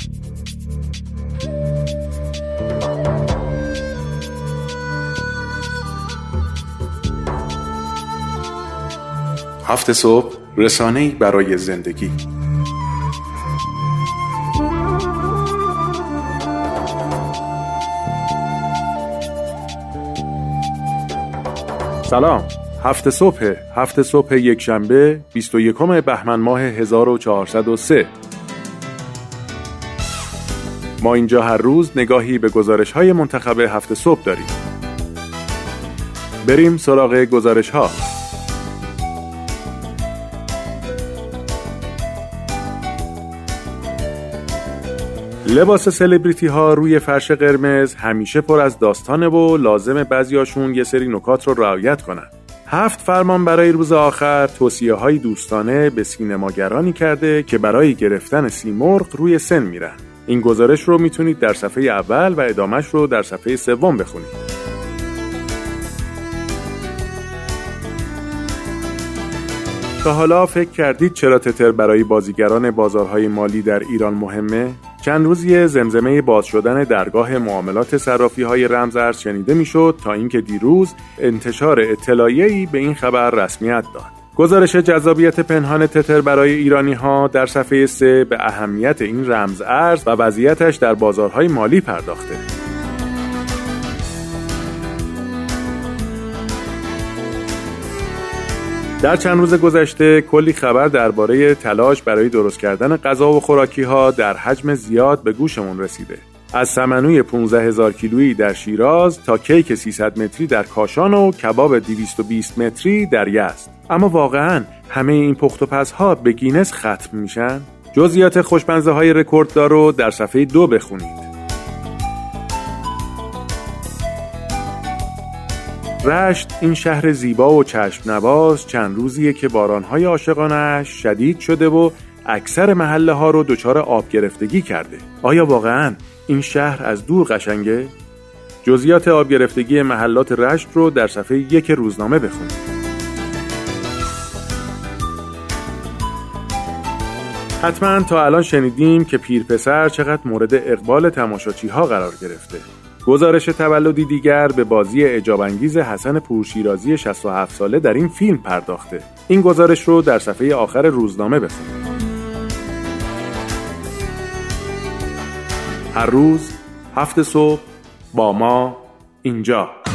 هفت صبح، رسانه‌ای برای زندگی. سلام. هفت صبح یک شنبه 21 بهمن ماه 1403. ما اینجا هر روز نگاهی به گزارش‌های منتخب هفت صبح داریم. بریم سراغ گزارش‌ها. لباس سلبریتی ها روی فرش قرمز همیشه پر از داستانه و لازمه بعضیاشون یه سری نکات رو رعایت کنن. 7 فرمان برای روز آخر توصیه های دوستانه به سینماگرانی کرده که برای گرفتن سیمرغ روی سن میرن. این گزارش رو میتونید در صفحه اول و ادامهش رو در صفحه سوم بخونید. تا حالا فکر کردید چرا تتر برای بازیگران بازارهای مالی در ایران مهمه؟ چند روزیه زمزمه باز شدن درگاه معاملات صرافی‌های رمز ارز شنیده میشد تا اینکه دیروز انتشار اطلاعیه‌ای به این خبر رسمیت داد. گزارش جذابیت پنهان تتر برای ایرانی‌ها در صفحه 3 به اهمیت این رمز ارز و وضعیتش در بازارهای مالی پرداخته. در چند روز گذشته کلی خبر درباره تلاش برای درست کردن غذا و خوراکی‌ها در حجم زیاد به گوشمون رسیده. از سمنوی 15,000 کیلویی در شیراز تا کیک 300 متری در کاشان و کباب 220 متری در یزد. اما واقعاً همه این پخت و پزها به گینس ختم میشن؟ جزئیات خوشمزه‌های رکورددار رو در صفحه 2 بخونید. رشت، این شهر زیبا و چشم نواز، چند روزیه که بارانهای عاشقانه‌اش شدید شده و اکثر محله ها رو دچار آب گرفتگی کرده. آیا واقعاً این شهر از دور قشنگه؟ جزئیات آب گرفتگی محلات رشت رو در صفحه 1 روزنامه بخونید. حتما تا الان شنیدیم که پیرپسر چقدر مورد اقبال تماشاچی‌ها قرار گرفته. گزارش تولدی دیگر به بازی اعجاب‌انگیز حسن پورشیرازی 67 ساله در این فیلم پرداخته. این گزارش رو در صفحه آخر روزنامه بخونید. هر روز 7 صبح با ما اینجا.